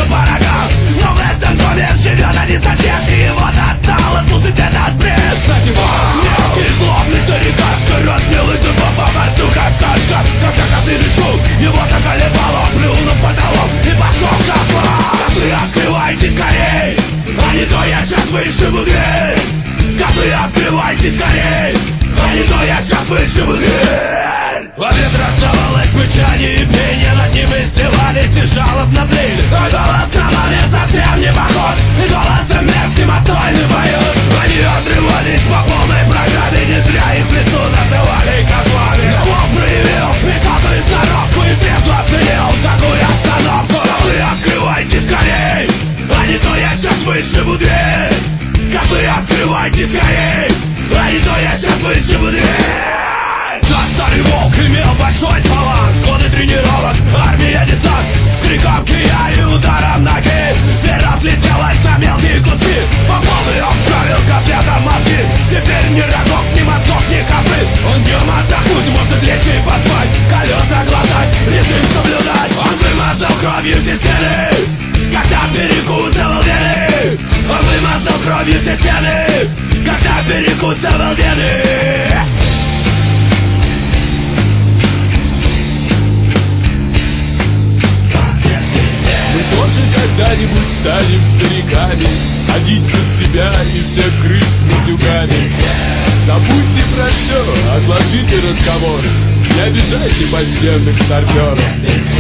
по рогам. Но в этом доме живет один сосед, и его достало слушать этот бред. Кстати, мелкий злобный старикашка разнил и тупо по морду, как кашка. Когда коты решил, его заколебало, плюнул в потолок и пошел к капам. Коты, открывайте скорей, а не то я сейчас вышибу дверь. Коты, открывайте скорей, а не то я сейчас вышибу дверь. В ответ раздавалось мычание и пение, над ним издевались и жалобно блеяли. А голос на мне совсем не похож, и голосом мерзким отстойный поют. Они отрывались по полной программе, не зря их в лесу называли козлами. Но Бог проявил смекалку и сноровку и трезво оценил такую обстановку. Коты, открывайте скорей, а не то я сейчас вышибу дверь. Коты, открывайте скорей, а не то я сейчас вышибу дверь. Да, старый волк имел большой талант, годы тренировок, армия, десант. С криком кия и ударом ноги дверь разлетелась на мелкие куски. По полной он вправил котлетам мозги. Теперь ни рогов, ни мозгов, ни копыт. Он днем отдохнуть может лечь и поспать, колеса глотать, режим соблюдать. Он вымазал кровью все стены, когда перекусывал вены. Он вымазал кровью все стены, когда перекусывал вены. Тоже когда-нибудь станем стариками, ходить за себя и всех крыс матюгами. Забудьте про все, отложите разговоры, не обижайте почтенных старперов.